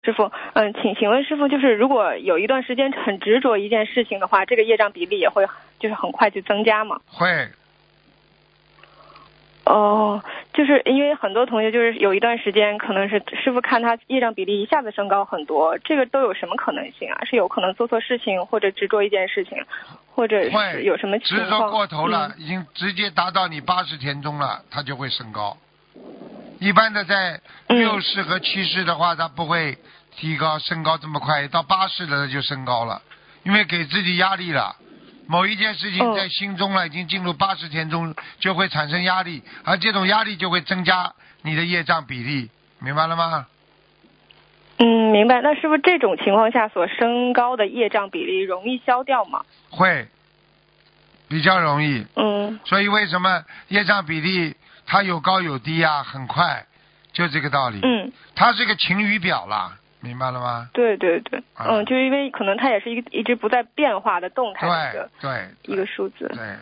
师傅，请问师傅，就是如果有一段时间很执着一件事情的话，这个业障比例也会就是很快去增加吗？ 会。 哦，就是因为很多同学就是有一段时间，可能是师傅看他业障比例一下子升高很多，这个都有什么可能性啊？是有可能做错事情，或者执着一件事情，或者是有什么情况？ 执着过头了，已经直接达到你80田中了，它就会升高。一般的在6世和7世的话，它不会升高这么快，到8世了就升高了，因为给自己压力了。某一件事情在心中了，已经进入80田中，就会产生压力，而这种压力就会增加你的业障比例，明白了吗？ 明白。那是不是这种情况下所升高的业障比例容易消掉吗？ 会，比较容易。所以为什么业障比例它有高有低啊？很快，就这个道理。它是个晴雨表啦。明白了吗？ 对对对，就是因为可能它也是一直不在变化的动态的一个数字。 对。